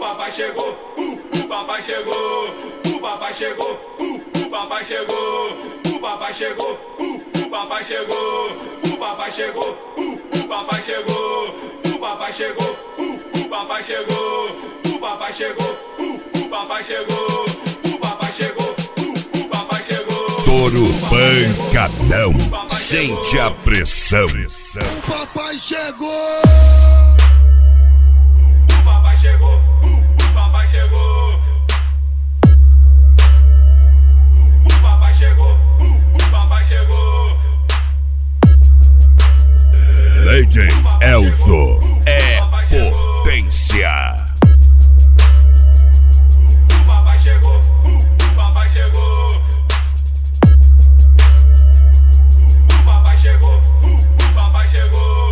papai chegou, o papai chegou, o papai chegou, o papai chegou, o papai chegou, o papai chegou, o papai chegou, o papai chegou, o papai chegou, o papai chegou, o papai chegou, o papai chegou, o papai chegou, o papai chegou. Touro pancadão, sente a pressão. O papai chegou. O papai chegou, o papai chegou. O papai chegou, o papai chegou. DJ Elzo é potência. O papai chegou, o papai chegou. O papai chegou, o papai chegou.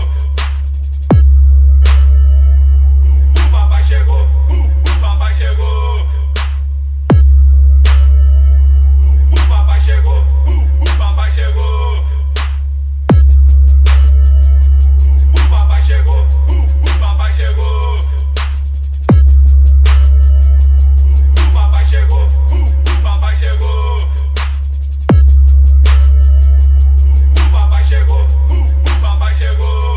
O papai chegou, o papai chegou. O papai chegou, o papai chegou. O papai chegou, o papai chegou. O papai chegou, o papai chegou. O papai chegou, o papai chegou.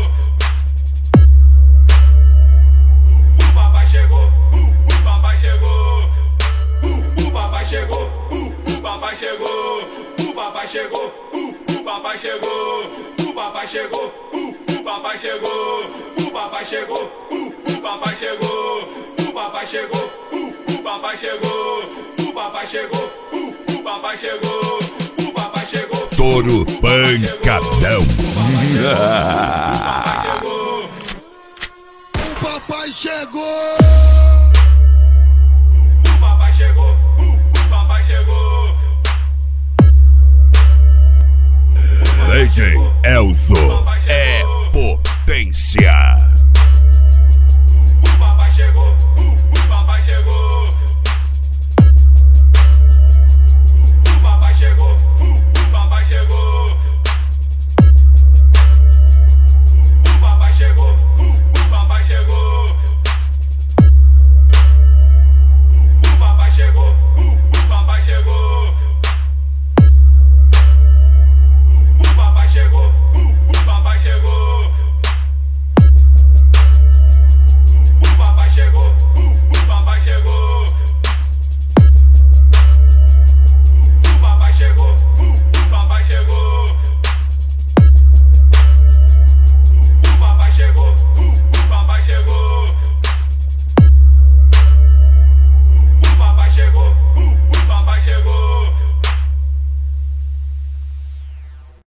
O papai chegou, o papai chegou. O papai chegou, o papai chegou. O papai chegou, o papai chegou. O papai chegou, o papai chegou. O papai chegou, o papai chegou. O papai chegou, o papai chegou. O papai chegou, o papai chegou. O papai chegou. Touro pancadão. Papai chegou. O papai chegou. O papai chegou, o papai chegou. DJ Elzo é potência.